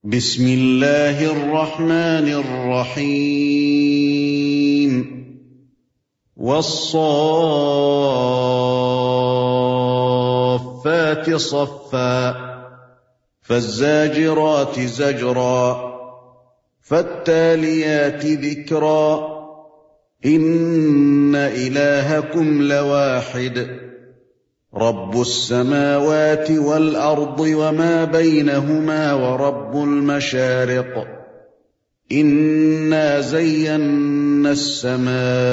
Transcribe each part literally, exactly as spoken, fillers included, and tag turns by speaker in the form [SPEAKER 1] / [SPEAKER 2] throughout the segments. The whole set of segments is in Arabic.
[SPEAKER 1] بسم الله الرحمن الرحيم والصافات صفا فالزاجرات زجرا فالتاليات ذكرا إن إلهكم لواحد رب السماوات والأرض وما بينهما ورب المشارق إنا زينا السماء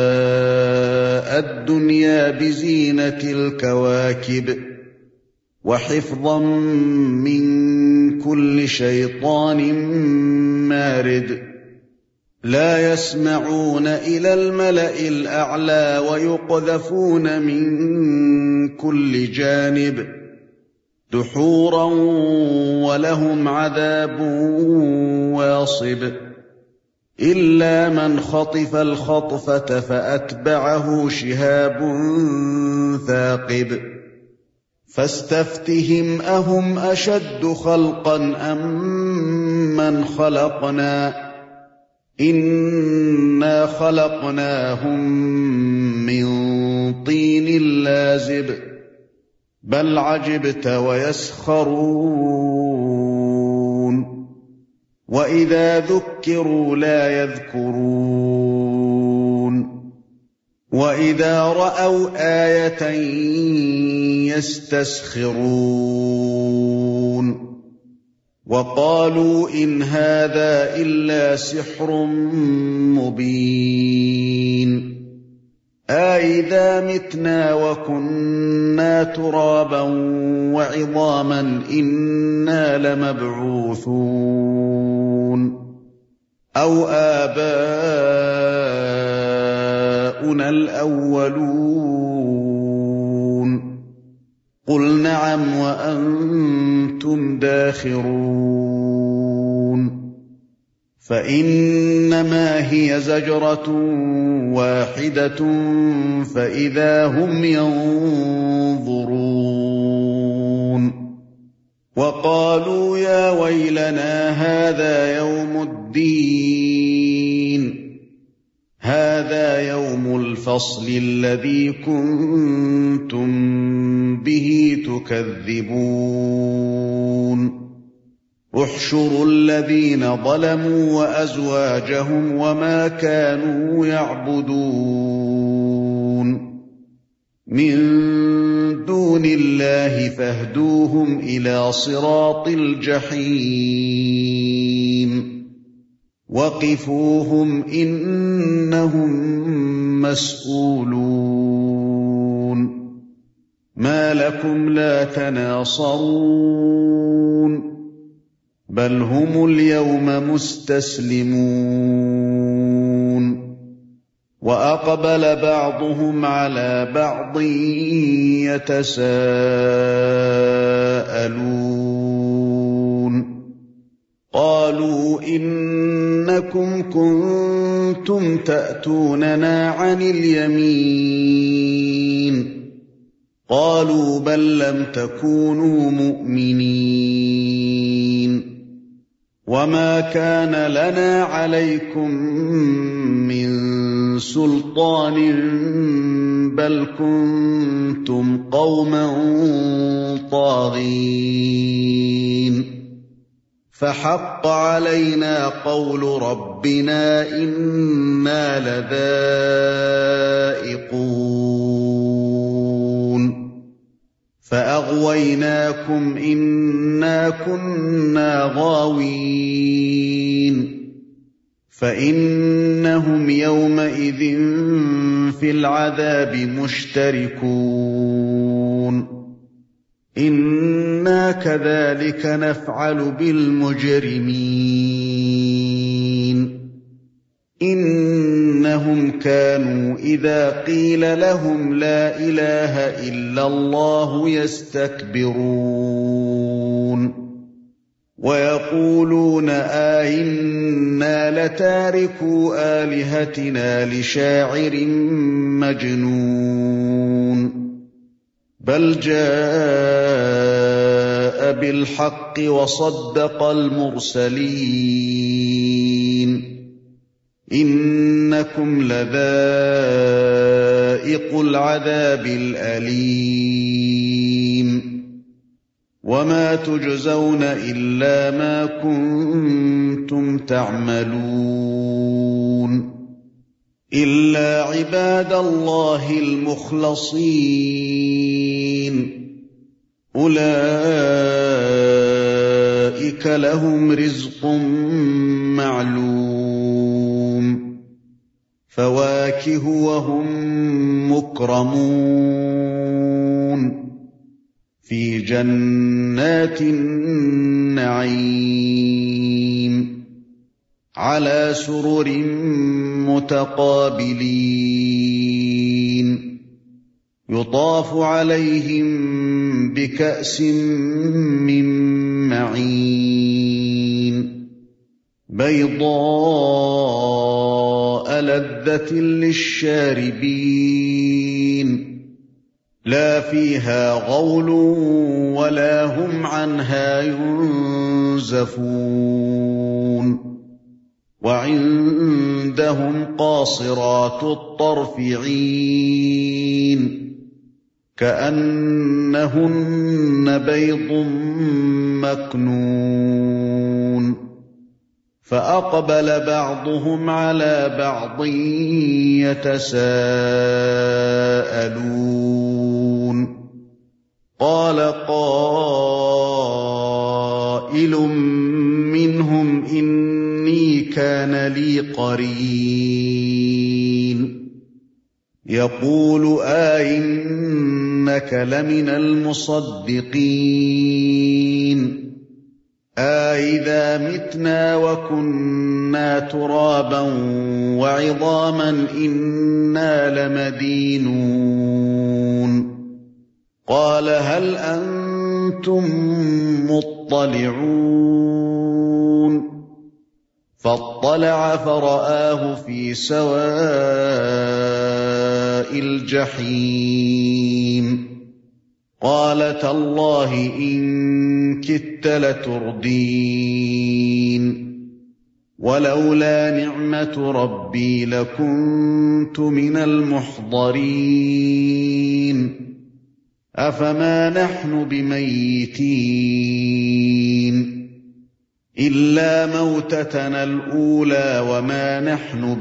[SPEAKER 1] الدنيا بزينة الكواكب وحفظا من كل شيطان مارد لا يسمعون إلى الملأ الأعلى ويقذفون من كل جانب دحورا ولهم عذاب واصب إلا من خطف الخطفة فأتبعه شهاب ثاقب فاستفتهم أهم أشد خلقا أم من خلقنا إنا خلقناهم من طين لازب بل عجبت ويسخرون وإذا ذكروا لا يذكرون وإذا رأوا آية يستسخرون وقالوا إن هذا إلا سحر مبين أإذا متنا وكنا ترابا وعظاما إنا لمبعوثون أو آباؤنا الأولون قل نعم وأنتم داخرون فإنما هي زجرة واحدة فإذا هم ينظرون وقالوا يا ويلنا هذا يوم الدين هذا يوم الفصل الذي كنتم به تكذبون احشروا الذين ظلموا وأزواجهم وما كانوا يعبدون من دون الله فاهدوهم إلى صراط الجحيم وقفوهم إنهم مسؤولون ما لكم لا تناصرون بل هم اليوم مستسلمون وأقبل بعضهم على بعض يتساءلون قالوا إنكم كنتم تأتوننا عن اليمين قالوا بل لم تكونوا مؤمنين وما كان لنا عليكم من سلطان بل كنتم قوما طاغين فحق علينا قول ربنا إنا لذائقون فأغويناكم إنا كنا غاوين فإنهم يومئذ في العذاب مشتركون إنا كذلك نفعل بالمجرمين إنهم كانوا إذا قيل لهم لا إله إلا الله يستكبرون ويقولون أئنا لتاركو آلهتنا لشاعر مجنون بل جاء جَاءَ بِالْحَقِّ وَصَدَّقَ الْمُرْسَلِينَ إِنَّكُمْ لَذَائِقُو الْعَذَابِ الْأَلِيمِ وَمَا تُجْزَوْنَ إِلَّا مَا كُنتُمْ تَعْمَلُونَ إِلَّا عِبَادَ اللَّهِ الْمُخْلَصِينَ أُولَئِكَ لَهُمْ رِزْقٌ مَّعْلُومٌ فَوَاكِهُ وَهُم مُّكْرَمُونَ فِي جَنَّاتِ النَّعِيمِ عَلَىٰ سُرُرٍ مُّتَقَابِلِينَ يُطَافُ عَلَيْهِم بِكَأْسٍ مِّن مَّعِينٍ بَيْضَاءَ لَذَّةٍ لِّلشَّارِبِينَ لَا فِيهَا غَوْلٌ وَلَا هُمْ عَنْهَا يُنزَفُونَ وَعِندَهُمْ قَاصِرَاتُ الطَّرْفِ عِينٌ كَأَنَّهُنَّ بَيْضٌ مَّكْنُونٌ فَأَقْبَلَ بَعْضُهُمْ عَلَىٰ بَعْضٍ يَتَسَاءَلُونَ قَالَ قَائِلٌ مِّنْهُمْ إِنِّي كَانَ لِي قَرِينٌ يَقُولُ أَإِنَّكَ لَمِنَ الْمُصَدِّقِينَ أَإِذَا مِتْنَا وَكُنَّا تُرَابًا وَعِظَامًا إِنَّا لَمَدِينُونَ قَالَ هَلْ أَنتُم مُّطَّلِعُونَ فَاطَّلَعَ فَرَآهُ فِي سَوَاءِ الْجَحِيمِ قَالَ تَاللَّهِ إِن كِدتَّ لَتُرْدِينِ وَلَوْلَا نِعْمَةُ رَبِّي لَكُنتُ مِنَ الْمُحْضَرِينَ أَفَمَا نَحْنُ بِمَيِّتِينَ إِلَّا مَوْتَتَنَا الْأُولَىٰ وَمَا نَحْنُ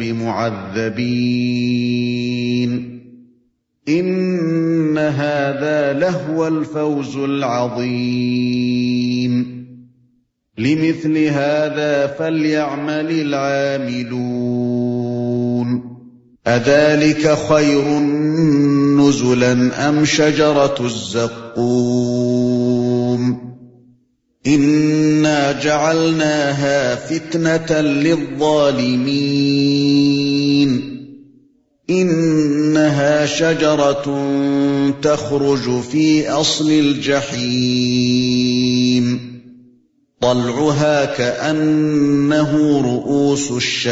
[SPEAKER 1] بِمُعَذَّبِينَ إِنَّ هَٰذَا لَهُوَ الْفَوْزُ الْعَظِيمُ لِمِثْلِ هَٰذَا فَلْيَعْمَلِ الْعَامِلُونَ أَذَٰلِكَ خَيْرٌ نُّزُلًا أَمْ شَجَرَةُ الزَّقُّومِ إِنَّا جَعَلْنَاهَا فِتْنَةً لِّلظَّالِمِينَ إِنَّهَا شَجَرَةٌ تَخْرُجُ فِي أَصْلِ الْجَحِيمِ طَلْعُهَا كَأَنَّهُ رُءُوسُ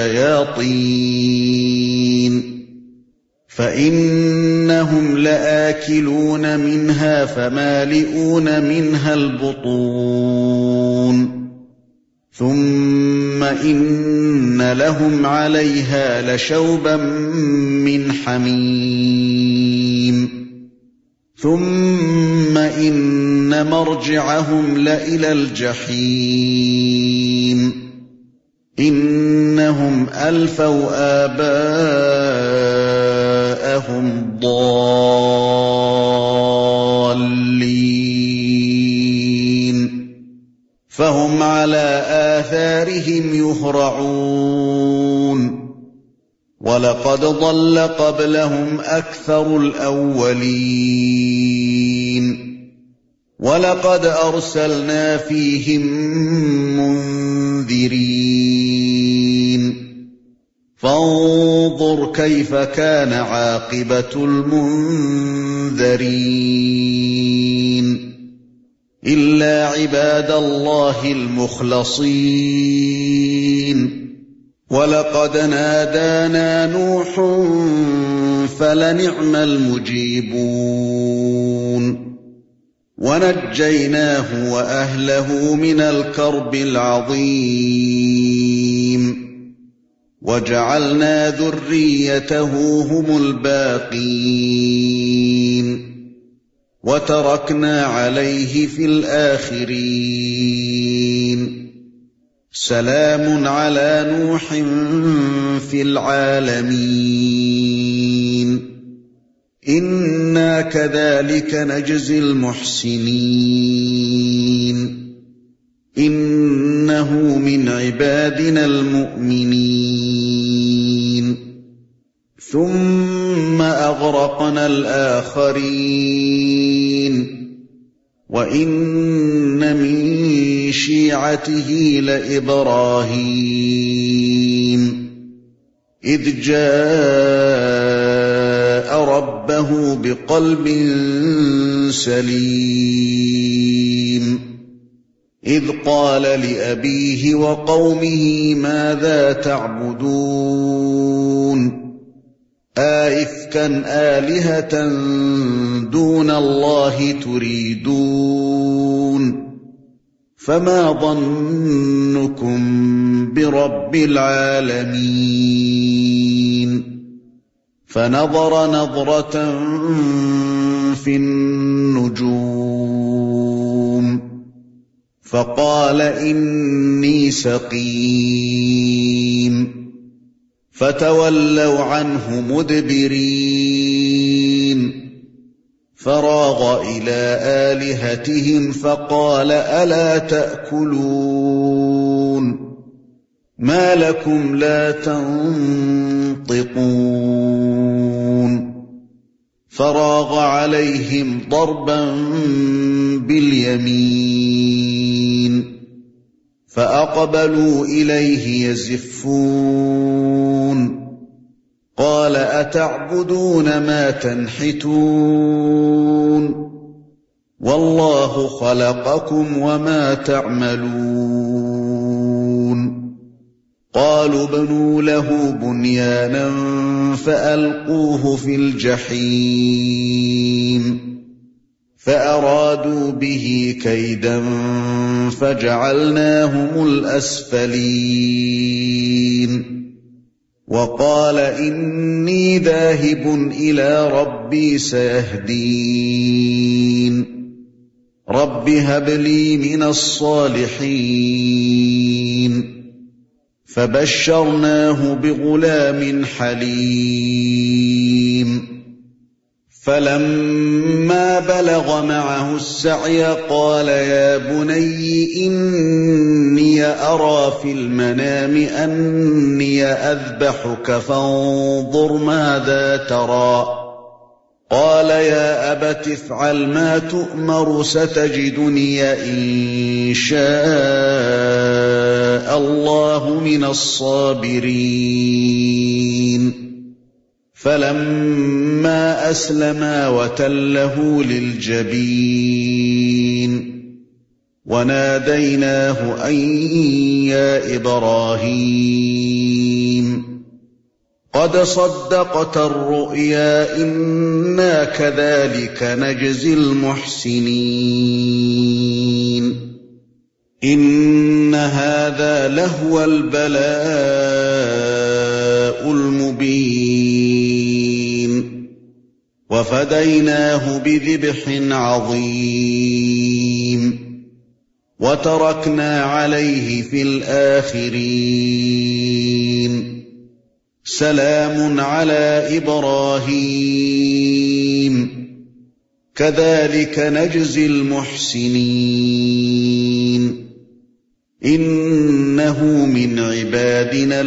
[SPEAKER 1] الشَّيَاطِينِ فَإِنَّهُمْ لَآكِلُونَ مِنْهَا فَمَالِئُونَ مِنْهَا الْبُطُونَ ثُمَّ إِنَّ لَهُمْ عَلَيْهَا لَشَوْبًا مِّنْ حَمِيمٍ ثُمَّ إِنَّ مَرْجِعَهُمْ لَإِلَى الْجَحِيمِ إِنَّهُمْ أَلْفَوْا آبَاءَهُمْ ضَالِّينَ فَهُمْ عَلَىٰ آثَارِهِمْ يُهْرَعُونَ وَلَقَدْ ضَلَّ قَبْلَهُمْ أَكْثَرُ الْأَوَّلِينَ وَلَقَدْ أَرْسَلْنَا فِيهِم مُّنذِرِينَ فَانظُرْ كَيْفَ كَانَ عَاقِبَةُ الْمُنذَرِينَ إِلَّا عِبَادَ اللَّهِ الْمُخْلَصِينَ وَلَقَدْ نَادَانَا نُوحٌ فَلَنِعْمَ الْمُجِيبُونَ وَنَجَّيْنَاهُ وَأَهْلَهُ مِنَ الْكَرْبِ الْعَظِيمِ وَجَعَلْنَا ذُرِّيَّتَهُ هُمُ الْبَاقِينَ وَتَرَكْنَا عَلَيْهِ فِي الْآخِرِينَ سَلَامٌ عَلَىٰ نُوحٍ فِي الْعَالَمِينَ إِنَّا كَذَٰلِكَ نَجْزِي الْمُحْسِنِينَ إِنَّهُ مِنْ عِبَادِنَا الْمُؤْمِنِينَ ثُمَّ أَغْرَقْنَا الْآخَرِينَ وَإِنَّ مِن شِيعَتِهِ لَإِبْرَاهِيمَ إِذْ جَاءَ رَبَّهُ بِقَلْبٍ سَلِيمٍ إِذْ قَالَ لِأَبِيهِ وَقَوْمِهِ مَاذَا تَعْبُدُونَ أَئِفْكًا آلِهَةً دُونَ اللَّهِ تُرِيدُونَ فَمَا ظَنُّكُم بِرَبِّ الْعَالَمِينَ فَنَظَرَ نَظْرَةً فِي النُّجُومِ فَقَالَ إِنِّي سَقِيمٌ فَتَوَلَّوْا عَنْهُ مُدْبِرِينَ فَرَاغَ إِلَىٰ آلِهَتِهِمْ فَقَالَ أَلَا تَأْكُلُونَ مَا لَكُمْ لَا تَنطِقُونَ فَرَاغَ عَلَيْهِمْ ضَرْبًا بِالْيَمِينِ فَأَقْبَلُوا إِلَيْهِ يَزِفُّونَ قَالَ أَتَعْبُدُونَ مَا تَنْحِتُونَ وَاللَّهُ خَلَقَكُمْ وَمَا تَعْمَلُونَ قَالُوا ابْنُوا لَهُ بُنْيَانًا فَأَلْقُوهُ فِي الْجَحِيمِ فَأَرَادُوا بِهِ كَيْدًا فَجَعَلْنَاهُمُ الْأَسْفَلِينَ وَقَالَ إِنِّي ذَاهِبٌ إِلَىٰ رَبِّي سَيَهْدِينِ رَبِّ هَبْ لِي مِنَ الصَّالِحِينَ فَبَشَّرْنَاهُ بِغُلَامٍ حَلِيمٍ فَلَمَّا بَلَغَ مَعَهُ السَّعْيَ قَالَ يَا بُنَيَّ إِنِّي أَرَىٰ فِي الْمَنَامِ أَنِّي أَذْبَحُكَ فَانظُرْ مَاذَا تَرَىٰ قَالَ يَا أَبَتِ افْعَلْ مَا تُؤْمَرُ سَتَجِدُنِي إِن شَاءَ اللَّهُ مِنَ الصَّابِرِينَ فَلَمَّا أَسْلَمَا وَتَلَّهُ لِلْجَبِينِ وَنَادَيْنَاهُ أَن يَا إِبْرَاهِيمُ قَدْ صَدَّقْتَ الرُّؤْيَا إِنَّا كَذَٰلِكَ نَجْزِي الْمُحْسِنِينَ إِنَّ هَٰذَا لَهُوَ الْبَلَاءُ الْمُبِينُ وَفَدَيْنَاهُ بِذِبْحٍ عَظِيمٍ وَتَرَكْنَا عَلَيْهِ فِي الْآخِرِينَ سَلَامٌ عَلَىٰ إِبْرَاهِيمَ كَذَٰلِكَ نَجْزِي الْمُحْسِنِينَ إِنَّهُ مِنْ عِبَادِنَا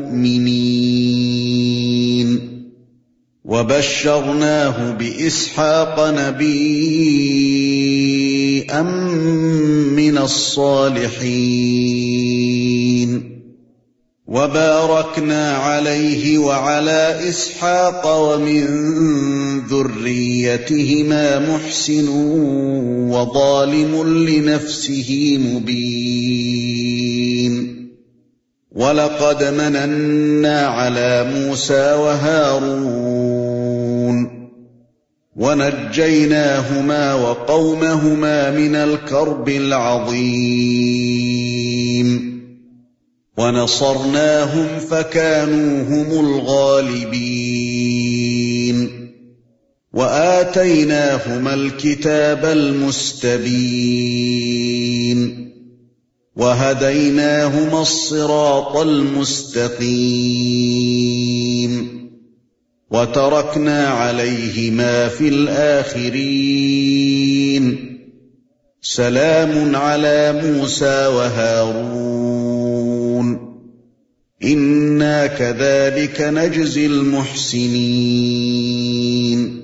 [SPEAKER 1] الْمُؤْمِنِينَ وَبَشَّرْنَاهُ بِإِسْحَاقَ نَبِيًّا مِّنَ الصَّالِحِينَ وَبَارَكْنَا عَلَيْهِ وَعَلَىٰ إِسْحَاقَ وَمِن ذُرِّيَّتِهِمَا مُحْسِنٌ وَظَالِمٌ لِّنَفْسِهِ مُبِينٌ وَلَقَدْ مَنَنَّا عَلَىٰ مُوسَىٰ وَهَارُونَ وَنَجَّيْنَاهُمَا وَقَوْمَهُمَا مِنَ الْكَرْبِ الْعَظِيمِ وَنَصَرْنَاهُمْ فَكَانُوا هُمُ الْغَالِبِينَ وَآتَيْنَاهُمَا الْكِتَابَ الْمُسْتَبِينَ وَهَدَيْنَاهُمَا الصِّرَاطَ الْمُسْتَقِيمَ وَتَرَكْنَا عَلَيْهِمَا فِي الْآخِرِينَ سَلَامٌ عَلَى مُوسَى وَهَارُونَ إِنَّا كَذَلِكَ نَجْزِي الْمُحْسِنِينَ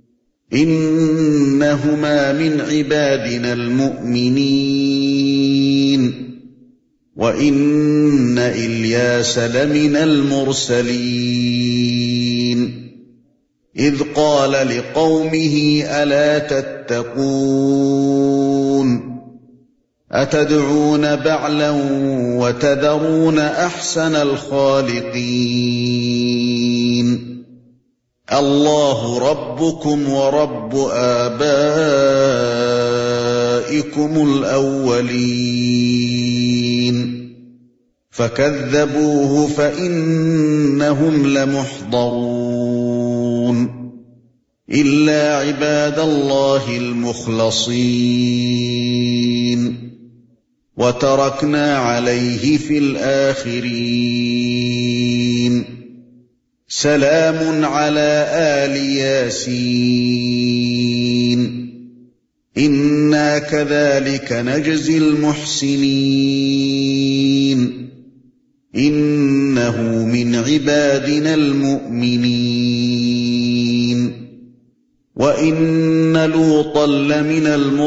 [SPEAKER 1] إِنَّهُمَا مِنْ عِبَادِنَا الْمُؤْمِنِينَ وَإِنَّ إِلْيَاسَ لَمِنَ الْمُرْسَلِينَ إِذْ قَالَ لِقَوْمِهِ أَلَا تَتَّقُونَ أَتَدْعُونَ بَعْلًا وَتَذَرُونَ أَحْسَنَ الْخَالِقِينَ اللَّهُ رَبُّكُمْ وَرَبُّ آبَائِكُمُ الْأَوَّلِينَ فَكَذَّبُوهُ فَإِنَّهُمْ لَمُحْضَرُونَ إِلَّا عِبَادَ اللَّهِ الْمُخْلَصِينَ وَتَرَكْنَا عَلَيْهِ فِي الْآخِرِينَ سَلَامٌ عَلَى آلِ يَاسِينَ إِنَّا كَذَلِكَ نَجْزِي الْمُحْسِنِينَ إِنَّهُ مِنْ عِبَادِنَا الْمُؤْمِنِينَ وَإِنَّ لُوطًا لَّمِنَ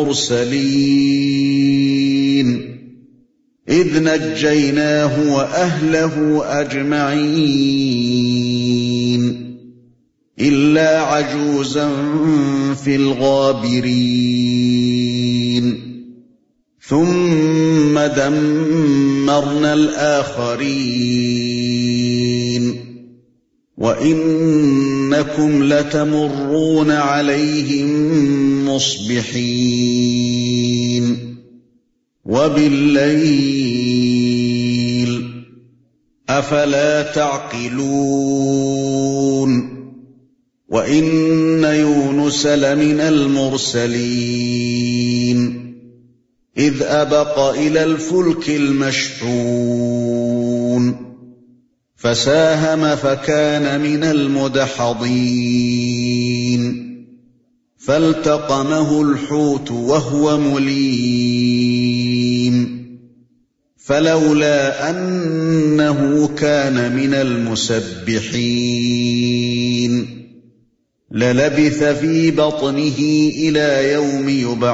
[SPEAKER 1] الْمُرْسَلِينَ إِذْ نَجَّيْنَاهُ وَأَهْلَهُ أَجْمَعِينَ إِلَّا عَجُوزًا فِي الْغَابِرِينَ ثُمَّ دَمَّرْنَا الْآخَرِينَ وَإِنَّكُمْ لَتَمُرُّونَ عَلَيْهِم مُّصْبِحِينَ وَبِاللَّيْلِ أَفَلَا تَعْقِلُونَ وَإِنَّ يُونُسَ لَمِنَ الْمُرْسَلِينَ إِذْ أَبَقَ إِلَى الْفُلْكِ الْمَشْحُونِ فَسَاهَمَ فَكَانَ مِنَ الْمُدْحَضِينَ فَالْتَقَمَهُ الْحُوتُ وَهُوَ مُلِيمٌ فَلَوْلَا أَنَّهُ كَانَ مِنَ الْمُسَبِّحِينَ لَلَبِثَ فِي بَطْنِهِ إِلَى يَوْمِ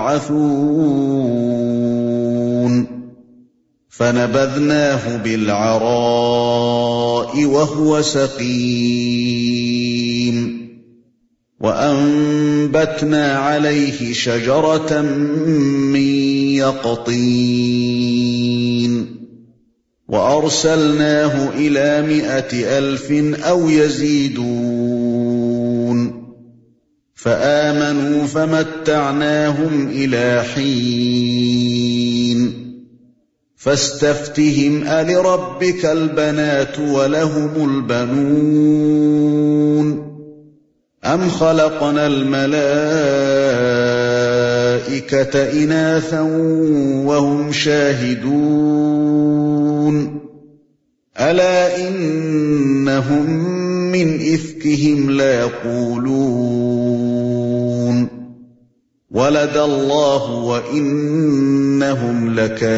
[SPEAKER 1] يُبْعَثُونَ فَنَبَذْنَاهُ بِالْعَرَاءِ وَهُوَ سَقِيمٌ وَأَنبَتْنَا عَلَيْهِ شَجَرَةً مِّن يَقْطِينٍ وَأَرْسَلْنَاهُ إِلَى مِائَةِ أَلْفٍ أَوْ يَزِيدُونَ فَآمَنُوا فَمَتَّعْنَاهُمْ إِلَىٰ حِينٍ فَاسْتَفْتِهِمْ أَلِرَبِّكَ الْبَنَاتُ وَلَهُمُ الْبَنُونَ أَمْ خَلَقْنَا الْمَلَائِكَةَ إِنَاثًا وَهُمْ شَاهِدُونَ أَلَا إِنَّهُمْ مِنْ إِفْكِهِمْ لَيَقُولُونَ وَلَدَ اللَّهُ وَإِنَّهُمْ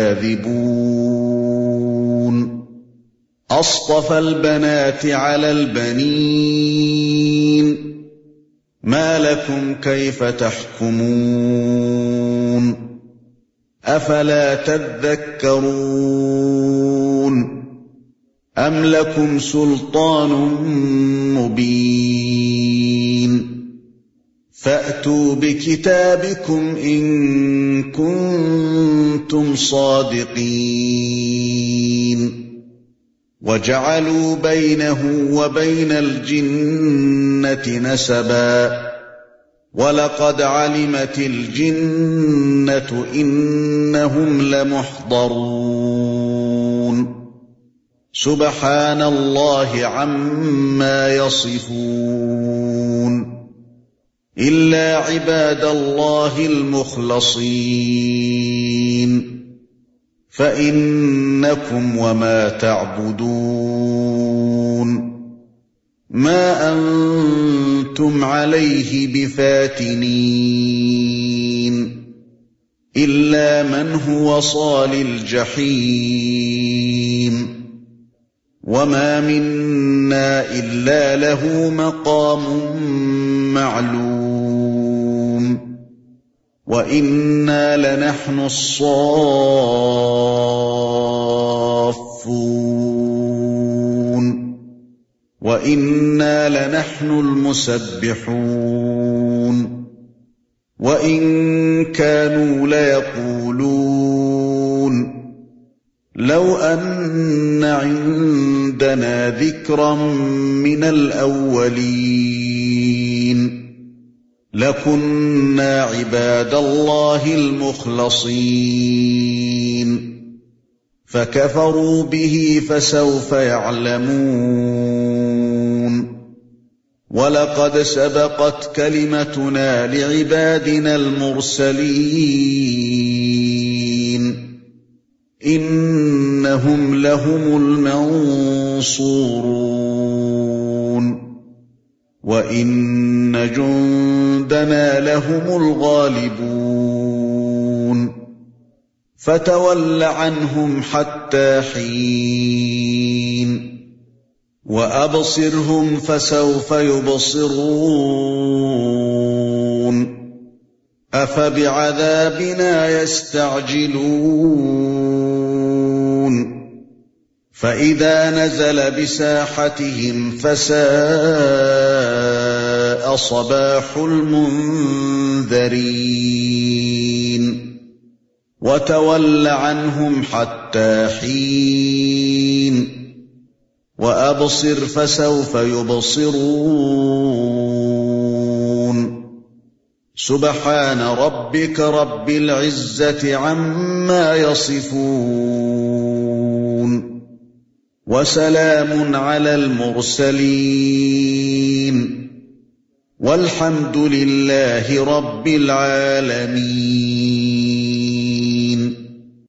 [SPEAKER 1] لَكَاذِبُونَ أَصْطَفَى الْبَنَاتِ عَلَى الْبَنِينَ مَا لَكُمْ كَيْفَ تَحْكُمُونَ أَفَلَا تَذَكَّرُونَ أَمْ لَكُمْ سُلْطَانٌ مُّبِينٌ فَأْتُوا بِكِتَابِكُمْ إِن كُنتُمْ صَادِقِينَ وَجَعَلُوا بَيْنَهُ وَبَيْنَ الْجِنَّةِ نَسَبًا وَلَقَدْ عَلِمَتِ الْجِنَّةُ إِنَّهُمْ لَمُحْضَرُونَ سُبْحَانَ اللَّهِ عَمَّا يَصِفُونَ إِلَّا عِبَادَ اللَّهِ الْمُخْلَصِينَ فَإِنَّكُمْ وَمَا تَعْبُدُونَ مَا أَنتُمْ عَلَيْهِ بِفَاتِنِينَ إِلَّا مَنْ هُوَ صَالِ الْجَحِيمِ وَمَا مِنَّا إِلَّا لَهُ مَقَامٌ مَّعْلُومٌ وَإِنَّا لَنَحْنُ الصَّافُّونَ وَإِنَّا لَنَحْنُ الْمُسَبِّحُونَ وَإِن كَانُوا لَيَقُولُونَ لَوْ أَنَّ عِندَنَا ذِكْرًا مِّنَ الْأَوَّلِينَ لَكُنَّا عِبَادَ اللَّهِ الْمُخْلَصِينَ فَكَفَرُوا بِهِ فَسَوْفَ يَعْلَمُونَ وَلَقَدْ سَبَقَتْ كَلِمَتُنَا لِعِبَادِنَا الْمُرْسَلِينَ إِنَّهُمْ لَهُمُ الْمَنصُورُونَ وَإِنَّ جُندَنَا لَهُمُ الْغَالِبُونَ فَتَوَلَّ عَنْهُمْ حَتَّىٰ حِينٍ وَأَبْصِرْهُمْ فَسَوْفَ يُبْصِرُونَ أَفَبِعَذَابِنَا يَسْتَعْجِلُونَ فَإِذَا نَزَلَ بِسَاحَتِهِمْ فَسَاءَ صَبَاحُ الْمُنذَرِينَ وَتَوَلَّ عَنْهُمْ حَتَّىٰ حِينٍ وَأَبْصِرْ فَسَوْفَ يُبْصِرُونَ سُبْحَانَ رَبِّكَ رَبِّ الْعِزَّةِ عَمَّا يَصِفُونَ وَسَلَامٌ عَلَى الْمُرْسَلِينَ وَالْحَمْدُ لِلَّهِ رَبِّ الْعَالَمِينَ.